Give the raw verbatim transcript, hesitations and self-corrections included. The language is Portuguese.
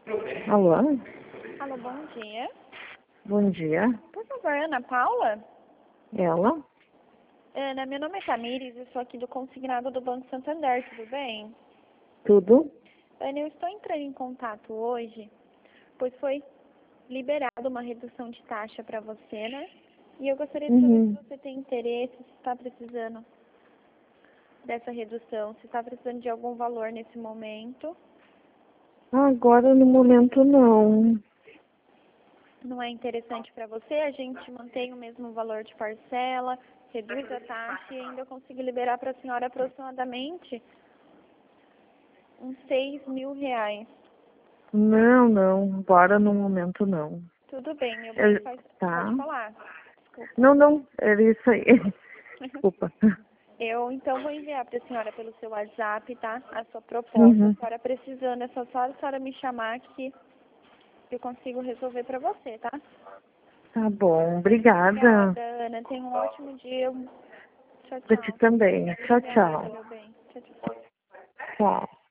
Alô? Alô, bom dia. Bom dia. Por favor, Ana Paula? Ela? Ana, meu nome é Tamires, eu sou aqui do consignado do Banco Santander, tudo bem? Tudo? Ana, eu estou entrando em contato hoje, pois foi liberada uma redução de taxa para você, né? E eu gostaria de saber Uhum. se você tem interesse, se está precisando dessa redução, se está precisando de algum valor nesse momento. Agora, no momento, não. Não é interessante para você, a gente mantém o mesmo valor de parcela, reduz a taxa e ainda consigo liberar para a senhora aproximadamente uns seis mil reais. Não, não. Agora, no momento, não. Tudo bem, meu bem, Eu- faz... Tá. pode falar. Desculpa. Não, não. Era isso aí. Desculpa. Eu, então, vou enviar para a senhora pelo seu WhatsApp, tá? A sua proposta. A Uhum. senhora precisando, é só a senhora me chamar que eu consigo resolver para você, tá? Tá bom. Obrigada. Obrigada, Ana. Tenha um ótimo dia. Tchau, Pra ti tchau. também. Tchau, Obrigada, tchau. meu bem. Tchau, tchau. Tchau.